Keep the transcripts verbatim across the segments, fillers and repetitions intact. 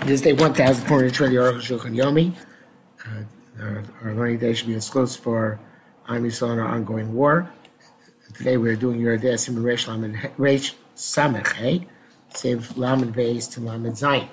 This day one thousand four hundred twenty Aruch Shulchan Yomi. Uh, our, our learning day should be as close for Am Yisrael and our ongoing war. Today we're doing Yoreh De'ah Siman Reish Lamed Reish Samech Hey, save Lamed Beis to Lamed Zayin.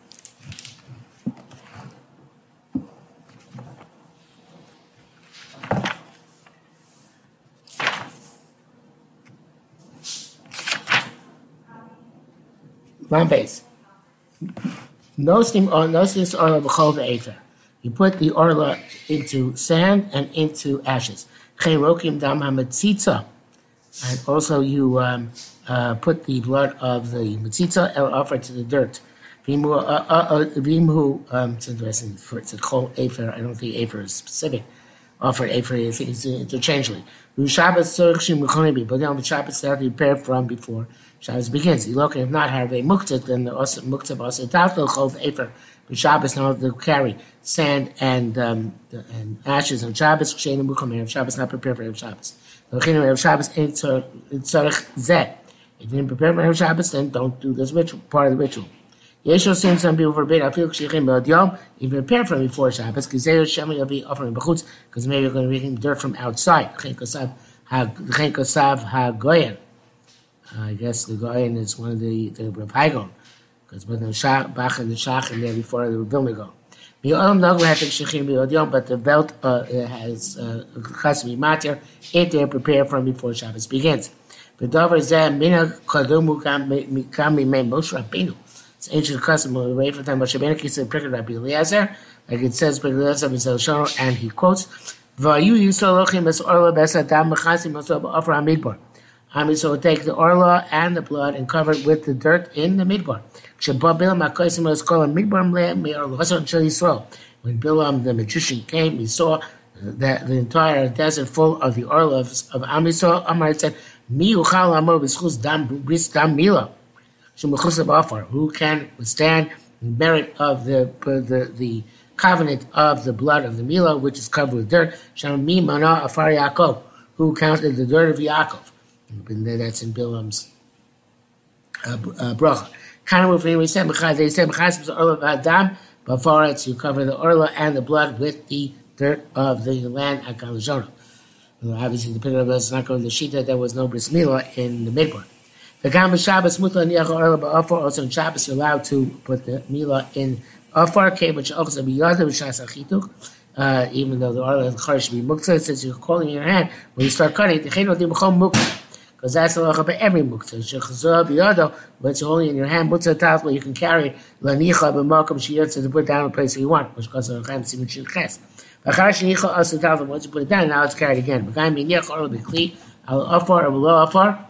Lamed Beis. Nosim or nosis orla b'chol ve'efer. You put the orla into sand and into ashes. Cheirokim dam hamatzitza. And also you um, uh, put the blood of the matzitza and offer it to the dirt. Vimhu, uh, uh, vimhu, um, it's interesting, for, it's a chol efer. I don't think efer is specific. Offer efer is, is interchangeably. Shabbos tzorich shim mechonibi. But on the Shabbos they have to prepare from before Shabbos begins. You look, if not harvei muktzah, then the muktzah also tatel chol efer. But Shabbos now to carry sand and um, and ashes on Shabbos. Shein muchamer. Shabbos not prepared for Shabbos. The Shabbos ain't tzorich zeh. If you didn't prepare for Shabbos, then don't do this ritual part of the ritual. Yeshua seems some people forbid. I feel k'sheichim be'od yom. If you prepare from before Shabbos, because they're shemay will be offering b'chutz, because maybe you're going to be getting dirt from outside. Chen kosav hagoyen. I guess the goyen is one of the the Rav Haigon, because when the shach bach and the shach and there before the Vilna go. But the belt uh, has uh, has to be matir if they're prepared from before Shabbos begins. It's ancient custom of the for time. Moshe Rabbeinu said, "Pricked Rabbi Eliezer," like it says, "Pricked Eliezer in Zelshon," and he quotes, "V'ayu Yisrael lochim es orla besadam mechasim osab ofra hamidbar." I mean, so take the orla and the blood and cover it with the dirt in the midbar. When Bilam the magician came, he saw that the entire desert full of the orla of, of Am Yisrael. Amar said, "Mi uchal amor b'schus dam bris dam mila." Who can withstand the merit of the the the covenant of the blood of the Mila, which is covered with dirt? Shami mana afar Yaakov, who counted the dirt of Yaakov. And that's in Bilam's uh, uh, bracha. Kind of we said they said adam bafaretz. You cover the orla and the blood with the dirt of the land at Galajona. Obviously, the picture of us is not going to the shita. There was no bris Mila in the midbar. The Gam Shabbos Mutla Niach Orla Ba'afar. Also in Shabbos you're allowed to put the Mila in Afar Kei, which also be Yada V'Shas Achituk. Uh, even though the Orla and the Char should be Muktzah, it says you're calling in your hand when you start cutting. The Cheno Dim Chom Muktzah, because that's the lacha by every Muktzah. Shechazor B'Yada, but it's only in your hand. Muktzah Taf, where you can carry Lanicha B'Makam Shiyotza to put down the place where you want, which goes on Chaim Simin Shin Ches. V'Char Shenicha also Taf, once you put it down, now it's carried again. V'Gam Yiniach Orla B'Kli Al Afar or Below Afar.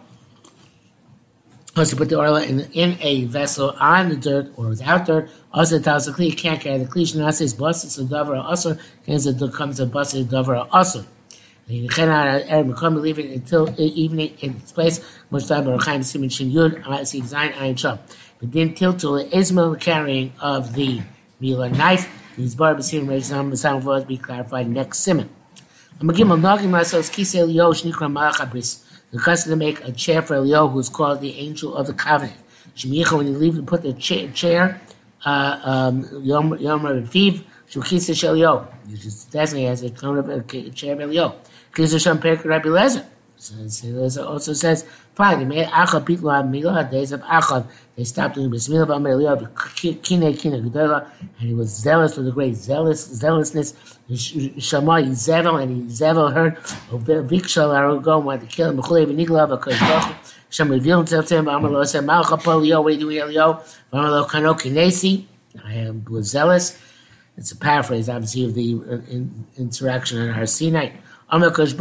Also put the orla in, in a vessel on the dirt or without dirt. Also tells the kli you can't carry the kli. Shana says busted so davar asur. Hence it becomes a busted davar asur. And you cannot become leave it until evening in its place. Much time or chaim simin shin yud. I see design ayin sham. But then till to the ismail carrying of the mila knife. These bar b'sim reizam b'sam v'os be clarified next simon. I'm gonna give him nagim myself kisel yosh nikra malachabris. The custom to make a chair for Eliyahu, who's called the angel of the covenant. Shemicha, when you leave to put the chair, chair uh, um, Yom Yom Reviv, Shukisa Sheliyahu. You just designate as a chair of Eliyahu. Kisa Shem Perk Rabbi Lezer. So it also says, fine, they made Achad Pitlu HaMilah, days of Achad, they stopped doing Bismillah B'Amar Eliyahu, Kine Kine Gedolah, and he was zealous for the great zealous, zealousness. Shammai Zevel, and he Zevel heard of Vikshal Aragon, wanted to kill him, Mechulei V'Nigla, because Shem revealed himself to him, B'Amar Lo said, Malcha Po Eliyahu, what are you doing, Eliyahu? B'Amar Lo Kano Kinesi, I was zealous. It's a paraphrase, obviously, of the uh, in, interaction in Har Sinai. You're always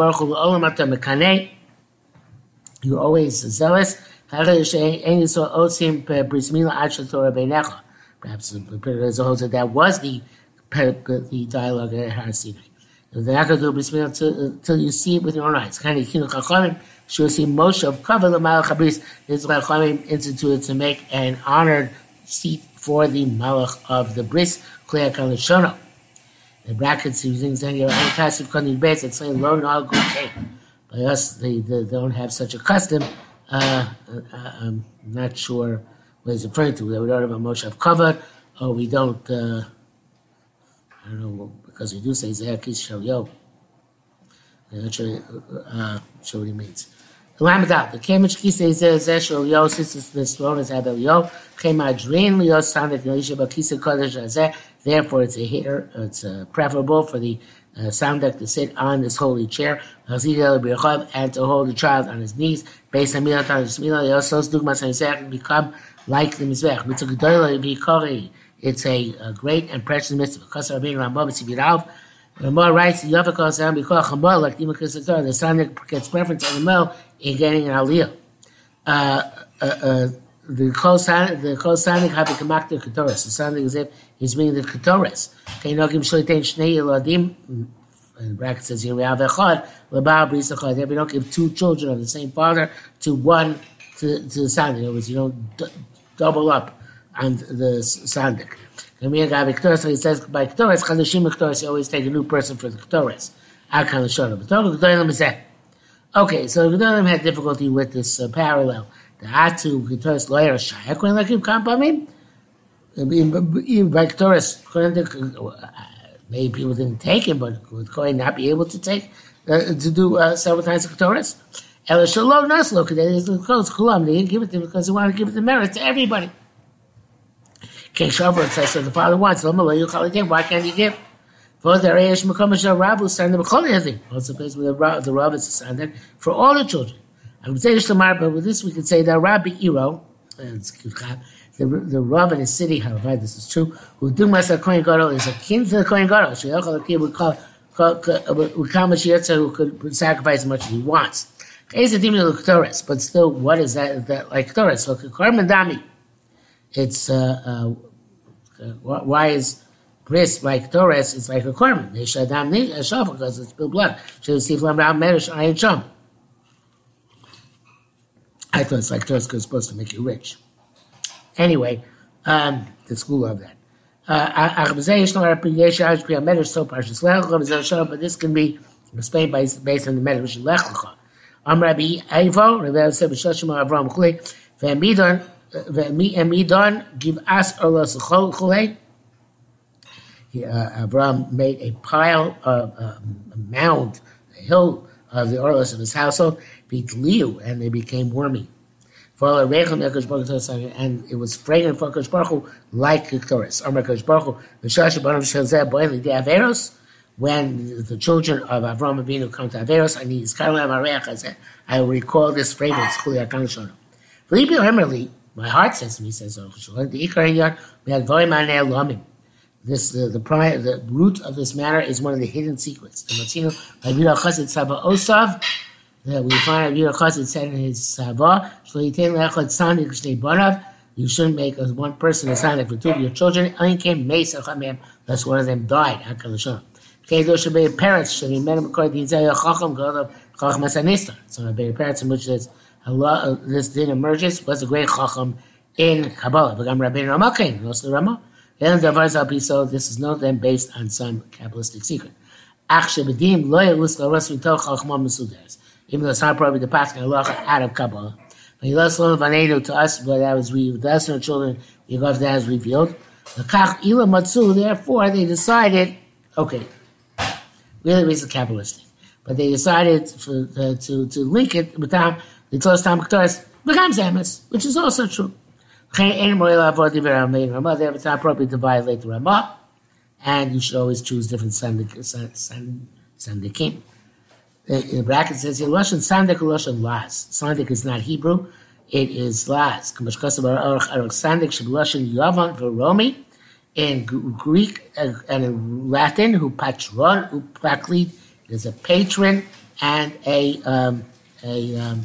zealous. Perhaps the that was the the dialogue at Har Sinai. They're not going to do bris milah until you see it with your own eyes. Kind of Chachamim should see Moshe of Kavod Malach Habris. This is what Chachamim instituted to make an honored seat for the Malach of the Bris Klei HaKaloshono. The brackets using Zengir and Tassif Kondid Beis, it's saying low all good cake. By us, they, they don't have such a custom. Uh, uh, I'm not sure what he's referring to. They would order a Moshe of Kavod oh, we don't, uh, I don't know, because we do say Zeh Kis Shel Yo. I'm not sure, uh, sure what he means. Lamadal, the Kemich Kise Zeh Shel Yo, since this throne is Abel Yo, Kemadrin Leo Sandik Yoisha Bakisa Kodesh Zeh, therefore it's a hitter, it's uh, preferable for the uh, Sandik to sit on this holy chair, and to hold the child on his knees, based on Milat on his Milah, also Dugmas and Zeh become like the Mizbech. It's a, a great and precious mitzvah. Because Rabbeinu Rambam Tzivirav, Ramah writes, Yavakal Sam Bikol Chambal, like Dima Kristator, the Sandik gets preference on the mill in getting an aliyah. Uh, uh, uh, the Kol Sandik have a kamakter Ketoris. The Sandik is if he's meaning the Ketoris. Kainogim Shlitain Shnei Yeladim, in bracket says, Yirav Echad, Labah Bris Echad. We don't give two children of the same father to one to, to the Sandik. In other words, you don't d- double up on the Sandik. And we have Ktoris, so he says, by Ktoris, Chadashim Ktoris, you always take a new person for the Ktoris. Akan L'Shono. But Torah G'dolim is that. Okay, so G'dolim had difficulty with this uh, parallel. The Atu Ktoris lawyer Shayek, when like him Kampamim, even by Ktoris, maybe people didn't take him, but would Kohen not be able to take, uh, to do uh, several times of Ktoris? Ela Shalom Naslo, because they didn't give it to him because they wanted to give it the merit to everybody. King Shavuot says, so the father wants, why can't you give? For the Reish Mekomashah Rabu standard also place where the the Rav is standard for all the children. I would say Shlamar, but with this we could say that Rabbi Iro, the the Rav in the city, however, this is true, who do Masa Kohen Gadol is a kin to the Kohen Gadol. Sheyachal would call would come who could sacrifice as much as he wants. But still, what is that, that like Torah? So Karman Dami. It's uh, uh, why is bris like Torres? It's like a korban. They shut down the shofar because it's spilled blood. Should see from Ram Meresh Ayin Shom. I thought it's like Torres because it's supposed to make you rich. Anyway, um, the school of that. But this can be explained by based on the Medrash Lech Lecha. Am Rabbi Eivo, Rabbi said b'Shoshim Avram Chulei, ve'Midon. Midon give us Chulei. Avram made a pile of uh, a mound, a hill of the orlos of his household, beat Liu, and they became wormy. And it was fragrant for Kosh Baruch Hu like Kiktoris. When the children of Avram Avinu come to Averos, and he's kind I will recall this fragrance. My heart says to me, says this uh, the, the prior, the root of this matter is one of the hidden secrets. The Matzino Rabbi Chassid Sava Osav that we find Rabbi Chassid said in his Sava, you shouldn't make as one person a sign for two of your children. Unless one of them died. Okay, those should be parents should be men according to Chacham Chacham Asanista. So Rabbi parents in which there's Allah, uh, this din emerges was a great chacham in Kabbalah. Begam Rabbeinu Ramakein, knows the Ramah. Then the Davar so this is not then based on some Kabbalistic secret. Ach shebedim lo yelus l'ras mitoch chachma mesuderes. Even though it's not probably the path halacha out of Kabbalah. But he loves lo vanenu to us, but that was revealed. To us and our children, we love that as revealed. The kach ila matzu. Therefore, they decided. Okay, really, it's Kabbalistic, but they decided for, uh, to to link it with them. The Torah Tam K'toris becomes emes, which is also true. Therefore, it's not appropriate to violate the Ramah, and you should always choose different sandikim. In the bracket says here, Lashon sandik Lashon las. Sandik is not Hebrew; it is las. Sandik should Lashon Yavan v'Romi in Greek and in Latin. Who patron, who paklit is a patron and a um, a um,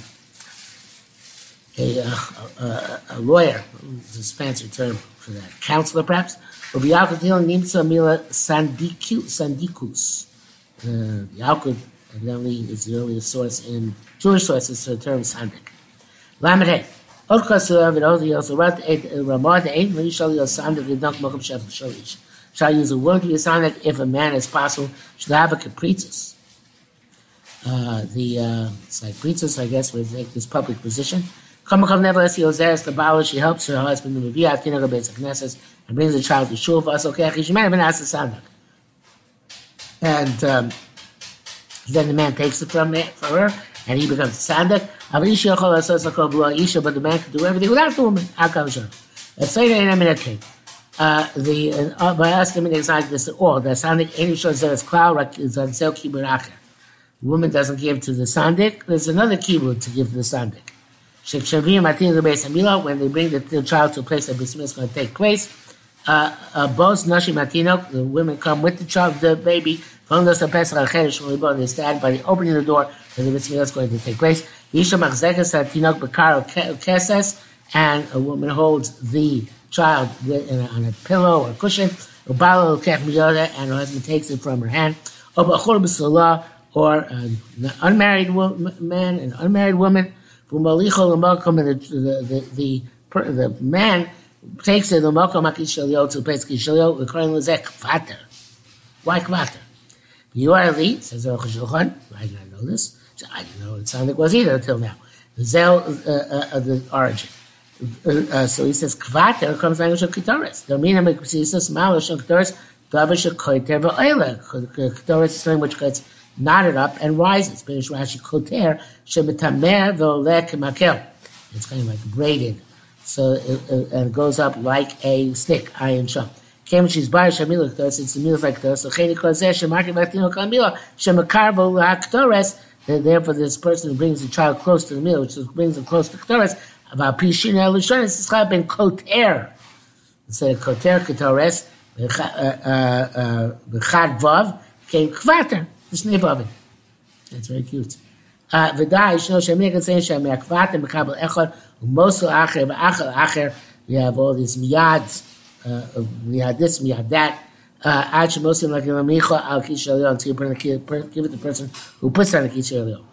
A, uh, uh, a lawyer, it's a fancy term for that, counselor perhaps. Rabbi Yaakov Nimtza Mila Sandikus. The Yaakov evidently is the earliest source in Jewish sources for the term Sandik. Lamed Hey. Shall use a word to be a Sandik if a man, as possible, should have a caprices. Uh, the uh, it's like princess, I guess, would take this public position. Kamakam nevertheless, Yozeres, the Baal, she helps her husband, the Mavia, Tinaga Beis Knesses, and brings the child to Shul, Vaso Kechi, she might even ask the Sandak. And um, then the man takes it from, it, from her, and he becomes a Sandak. But the man can do everything without the woman. Let's say that in a king. Uh, the uh, by us, the meaning is like this all. The Sandik, any shows that it's cloud, is on sale kibur acher. The woman doesn't give to the Sandik, there's another kibur to give to the Sandik. When they bring the, the child to a place that Bris Milah is going to take place, uh, uh, both Nashi Matinok, the women come with the child, the baby, from the they stand by the opening the door where the Bris Milah is going to take place. And a woman holds the child with, in a, on a pillow or cushion, and her husband takes it from her hand. Or an unmarried wo- man, an unmarried woman, and the, the, the, the, the man takes it to place Kishalio, according to Zek Kvater. Why Kvater? You are elite, says Aruch HaShulchan. I did not know this. I didn't know it sounded like was either until now. The Zel, uh, uh, the origin. Uh, uh, so he says Kvater comes language of Ketoris. The meaning of Ketoris, Malish of Ketoris, Davish of Koiter V'Oile. Ketoris is something which gets knotted up and rises. Spanish Rashi Koter Shemitamer V'Olek Makel. It's kind of like braided, so it, it, and it goes up like a stick. Ayin Sham. Came she's bar Shamila Ketoris. It's the meals like Ketoris. So Cheni Kozeh Shemakir Vatino Kamila Shemakar V'Olek Ketoris. Therefore, this person who brings the child close to the meal, which brings them close to Ketoris, about Pishin El Lishon, it's been Koter. Instead of Koter Ketoris, B'Chad Vav came Kvater. That's very cute. V'dai, Shno Shemir can say Shemir Kvater, B'Kabel Echad, U'Mosul Acher, V'Achel Acher. We have all these miyads, we had this, we had that. Ad Shemosim like Yamicha Al Kishalio, until you give it to the person who puts on the Kishalio.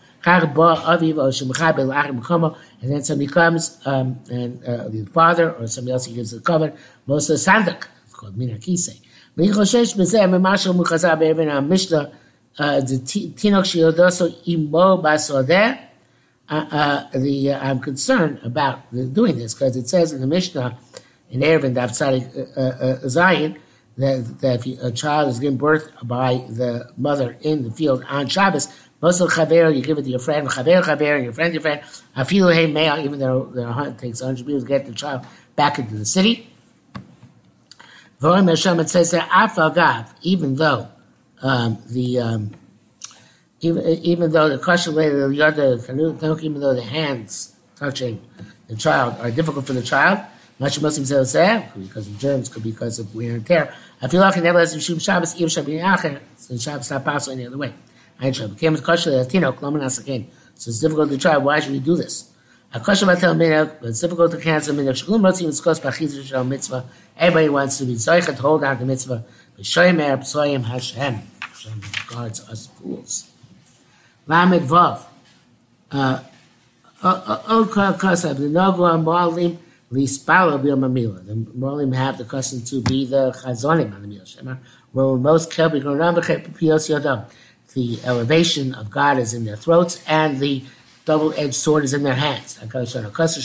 And then somebody comes, um, and uh, the father or somebody else he gives the cover. Most of the sandak, it's called Minar Kisei. Mishnah, the Tinok Shiodoso Imo Basodeh. The I'm concerned about doing this because it says in the Mishnah in Erevin Daf Tzadik Zion that that if a child is given birth by the mother in the field on Shabbos. Most of the chaver, you give it to your friend, chaver, chaver, and your friend, your friend. Afilu hey mea, even though the hunt takes one hundred years to get the child back into the city. V'orim Hashem, it says that afal gav, even though um, the um, even even though the kosher way the yada, even though the hands touching the child are difficult for the child, much Muslims say because of germs, could be because of wear and tear. I feel like it never has to shoot Shabbos, even Shabbos acher, so Shabbos not possible any other way. So it's difficult to try. Why should we do this? It's difficult to cancel mitzvah. Everybody wants to be zoichet, hold on to mitzvah. B'shoymer p'soyim Hashem. Hashem regards us fools. Lamed Vav. Ol kol kasav l'nogu ha'molim lispalo b'yom ha'milah. The molim have the custom to be the chazonim on the milah. Shemar, where most kel b'goram b'chet b'piyos yodam. The elevation of God is in their throats, and the double-edged sword is in their hands. They said there's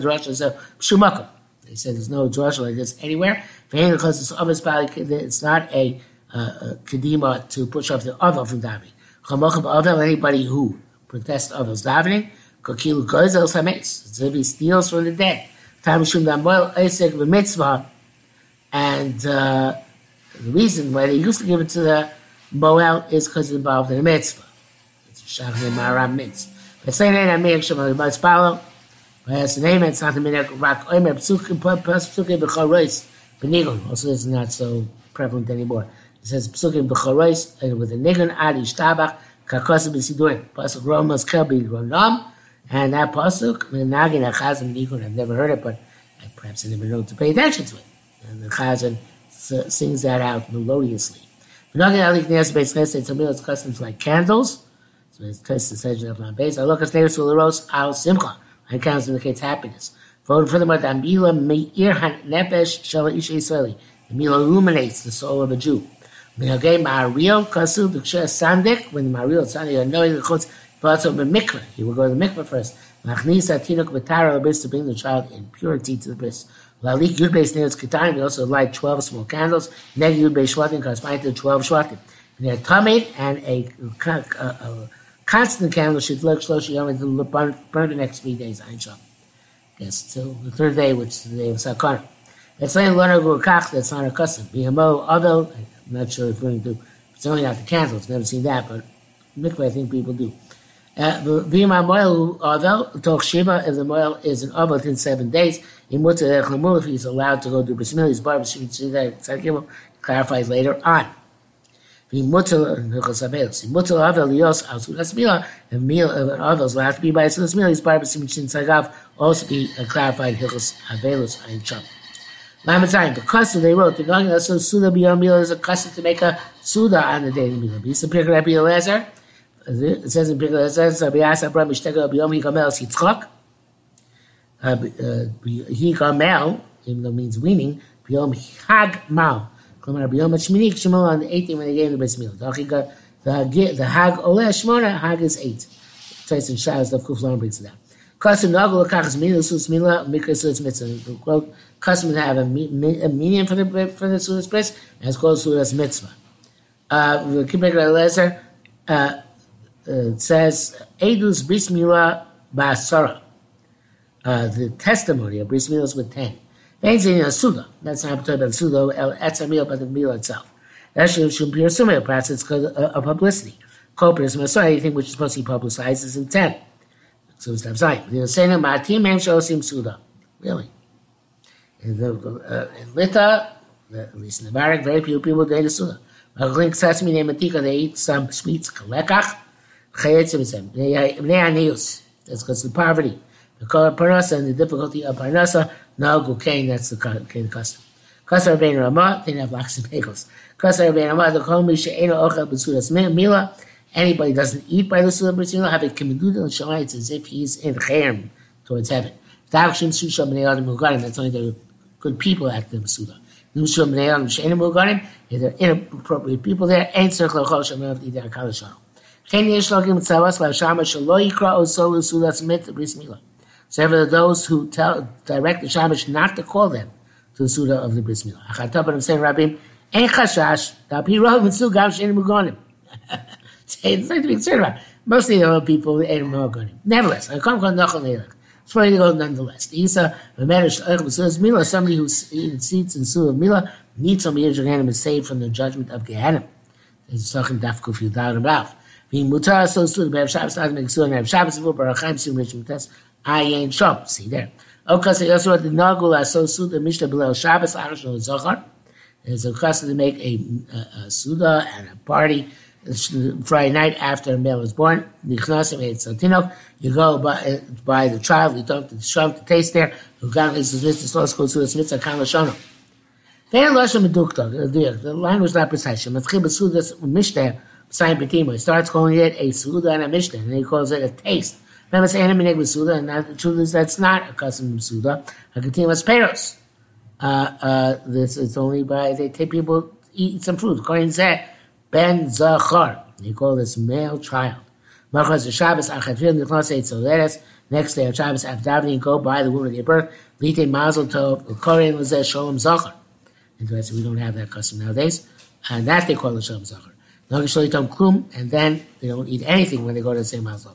no drasha like this anywhere. It's not a, uh, a kedima to push off the ovel from davening. Anybody who protests ovel's davening, it's if he steals from the dead. And uh, the reason why they used to give it to the Boel is because it's involved in a mitzvah. It's a Shachri Maram mitzvah. But say that I make sure my mouth follow. But as the name, it's not the minute rock oimer psukim psukim b'charois b'nigun. Also, it's not so prevalent anymore. It says psukim b'charois and with a nigun ad ishtabach kakosim b'sidurim. Pasuk Romas kelbi ronam, and that pasuk nagin achazim nigun. I've never heard it, but I perhaps I never know to pay attention to it. And the chazan sings that out melodiously. It's customs like candles. So it's customs of my base. I look at neighbors to the roast al simcha. And candles indicates happiness. Furthermore, the Mila meir nefesh shala isha Israeli. The Mila illuminates the soul of a Jew. Minagay ma'ariel kasu b'ksher sandik. When the ma'ariel sandik are knowing the chutz, but also the mikveh. He will go to the mikveh first. Machnisa tinuk b'tara l'bris to bring the child in purity to the bris. Lalik yud beis neres ketayim. We also light twelve small candles. Neg yud beis shvatim corresponding to twelve shvatim. And they're tamid and a, a, a constant candle should look shloshi yom to burn, burn the next three days. Ein sham. Yes, till the third day, which is the day of Sakana. It's saying learner kach. That's not a custom. Bihamo other. I'm not sure if we're going to do. It's only not the candles. Never seen that, but mikveh I think people do. V'ima moil, although toch shiva, if the moil is an oil within seven days, in mutter echlamul, if he's allowed to go do bris milah, his barber should see that Tzadkimu clarifies later on. V'mutter hilchos avelos, mutter avel lios al sudas milah, if meal of an oil is allowed to be by sudas milah, his barber should see tzagav also be clarified hilchos avelos ayin sham. Lamed the custom they wrote the going also suda b'yom milah is a custom to make a suda on the day of milah. He's the picker Rabbi Elazar. It says in Pirkei, it says, "B'yas Abraham Mishtega B'yom Higamel Yitzchak." Higamel, even though it means weaning, B'yom Hag Mal. Klamar B'yom Shmini Shemol on the eighteenth when they gave the bris milah. The the Hag Oleh Shmona, Hag is eight. Tais and Shaz of Kuflan brings it down. Custom Nagul Kachas Milah Sus Milah Mikra Sus Mitzvah. Quote, custom to have a, a medium for the for the Sudas bris, and it's called Sudas Mitzvah. Uh, the Pirkei Elazar. Uh, Uh, it says, Eidus bris milah ba'asara. Uh, the testimony of bris milah is with ten. That's not talking about suda, el etzamil, but the milah itself. That's shum pir sumil, perhaps it's called a, a publicity. Kol pir sumil, anything which is supposed to be publicized is in ten. So it's saying, the Sena Ma'atim Mem Shosim Suda. Really. In, the, uh, in Lita, at least in the Barak, very few people do the Suda. They eat some sweets, kalekach. That's because of poverty. The color parnasa and the difficulty of parnasa, no gukain, that's the, okay, the custom. Kasar bein Ramah, they have lax and bagels. Kasar bein Ramah, the kol misha eno ochel b'sudas milah. Anybody doesn't eat by the sudas milah, have a kemedud and shalai. It's as if he's in cherem towards heaven. That's only the good people at the suda. If they're inappropriate people there, ain't circle chol shamel of the kalashal. So ever those who tell direct the shamash not to call them to the suda of the bris milah. I'm saying, Rabbi, ain't chashash. It's not to be concerned about. Mostly the old people ain't muganim. Nevertheless, I come from nachal neilach. It's funny to go nonetheless. The Isa, the medish sudas milah, somebody who seats in suda milah needs some years of Gehenna is saved from the judgment of Gehenna. There's talking dafku you doubt about. Being mutar so soon, Be'er Shabbos not make soon. Be'er Shabbos for Barachaim Sim Rishim Test. I ain't shop. See there. Okay, so also the Nagul so soon the Mishnah below Shabbos Achash no Zohar. There's a custom to make a, a, a suda and a party Friday night after a male is born. Nichnasim et Santinok. You go by by the child. You don't show him to taste there. Who got his business law school suda mitzvah kan lashono. The line was not precise. Matzchil b'sudas Mishnah. He starts calling it a suda and a mishnah, and he calls it a taste. Remember, saying a suda, and the truth is that's not a custom of suda. A continuous peros. Uh, uh, this is only by they take people to eat some fruit. According to ben zachar, they call this male child. Machas Shabbos achatfil nichnas so let us next day on Shabbos after davening go by the woman of their birth. Lite mazel tov korein lezeh shalom zachar. Interesting, we don't have that custom nowadays, and that they call it shalom zachar. And then they don't eat anything when they go to the same mazel.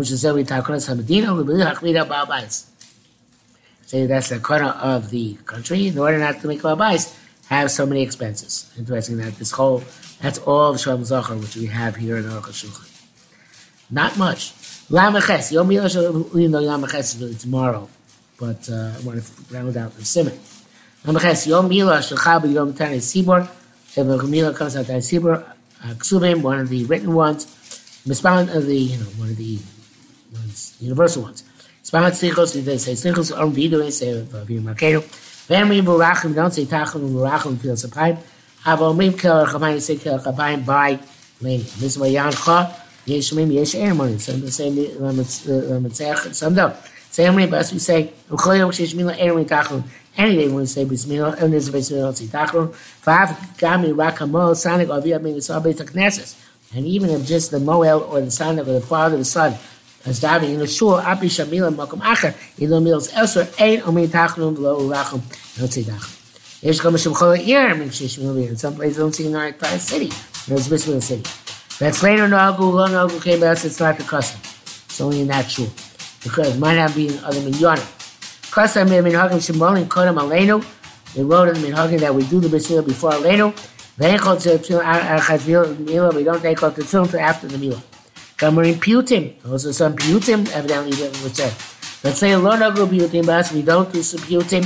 Say that's the corner of the country in order not to make babais have so many expenses. Interesting that this whole that's all of Shalom Zachar which we have here in Aruch HaShulchan. Not much. Lamaches Yom Milah, even though Lamaches is really tomorrow, but uh, I want to round out the simon. Lamaches Yom Milah Shulchal B'Yom Tanei Sibor. If a Milah comes out Tanei Sibor. Uh, Ksubim, one of the written ones, Mispalan of the, you know, one of the ones, universal ones. Mispalan Slichos, they say Slichos, Om Vidu, they say Vim Makenu. Vemri Burachim, don't say Tachim, Burachim, feel Sapayim. Avomim Kel Chabayim, say Kel Chabayim by Lane. This way Yancha, Yeshmim, Yesh Ermon, some the same, Lamatzech, some don't. Same way, but we say, Uchoyom, Sheshmila, Ermon, Tachim. Anyway, when we say Bismillah, and there's a Bismillah, Tzitachron, Fav, Gami, Rakamo, Sonic, or Via, being the Sabbath Knesses. And even if just the Moel or the son or the father or the son as davening in the shul, api shamila makom acher, ilo meals elsewhere, ein omi tachnum lo urachum, don't say dachnum. Yesh kama shemchola ir, min shesh milavir. In some places, don't see in our entire city. There's Bismillah city. That's later, Nagu, Lo Nagu came out, it's not the custom. It's only in that shul. Because it might not be in other minyanim. Custom in minhagim shemolin kodam aleinu. They wrote in the minhagim that we do the Bismillah before aleinu. They call to the Mila, we don't take out the tefillin until after the Mila. Kamarin Putim, also some Putim, evidently that was said. Let's say Lo Nagu Putim, but we don't do some Putim.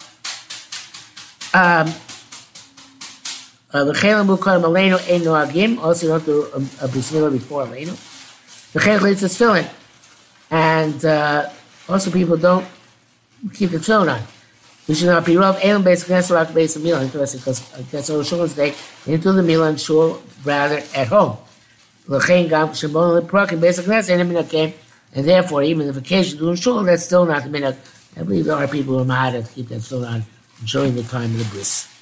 Um, the Chelam Bukhar Maleno Ein Noagim, also don't do a, a Bismillah before Maleno. The Chelam leads us filling. And uh, also people don't keep the tefillin on. We should not be rough. Elam basic against rock base of Milah. Interesting, because that's all Shul's day into the Milah and Shul rather at home. L'chein gam shemon leprak and basic against any minute came, and therefore even the vacation doing Shul, that's still not the minute. I believe there are people who are mad to keep that tefillin on during the time of the bris.